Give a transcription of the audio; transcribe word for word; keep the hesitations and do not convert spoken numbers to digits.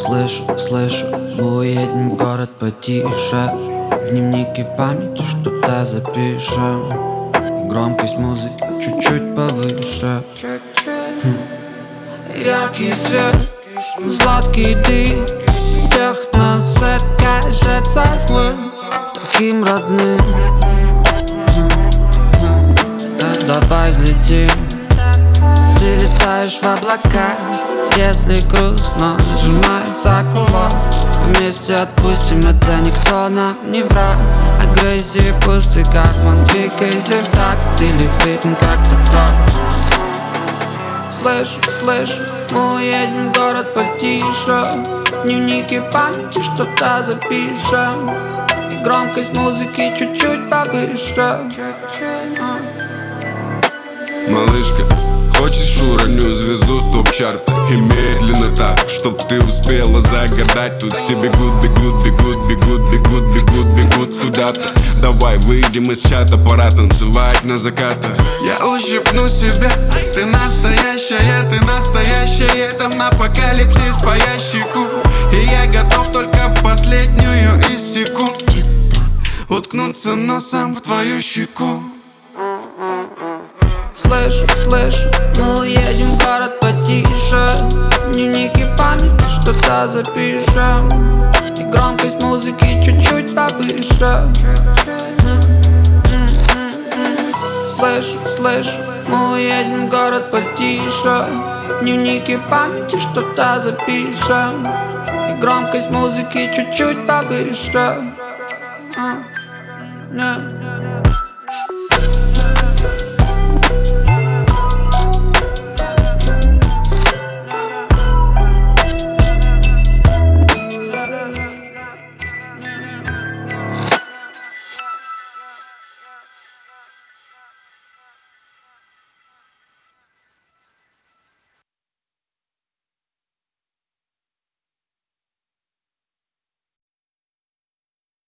Слышу, слышу, мы уедем в город потише. В дневнике памяти что-то запишем. И громкость музыки чуть-чуть повыше. хм. Яркий свет, сладкий дым. Ехать на сет кажется злым, таким родным. Давай взлетим. Ты летаешь в облака. Если грустно, сжимается кулак. Вместе отпустим, это никто нам не враг. Агрессия, пустый карман, двигайся в такт. Или в ритм как-то так. Слышу, слышу, мы уедем в город потише. В дневнике памяти что-то запишем. И громкость музыки чуть-чуть повыше. Малышка, хочешь уроню звезду с топ-чарта? И медленно так, чтоб ты успела загадать. Тут все бегут, бегут, бегут, бегут, бегут, бегут, бегут куда-то. Давай выйдем из чата, пора танцевать на закатах. Я ущипну себя, ты настоящая, ты настоящая. Там апокалипсис по ящику. И я готов только в последнюю из секунд уткнуться носом в твою щеку. Слышу, слышу, мы уедем в город потише. В дневнике памяти что-то запишем. И громкость музыки чуть-чуть повыше. Слышу, слышу, мы уедем в город потише. В дневнике памяти что-то запишем. И громкость музыки чуть-чуть повыше. uh, yeah.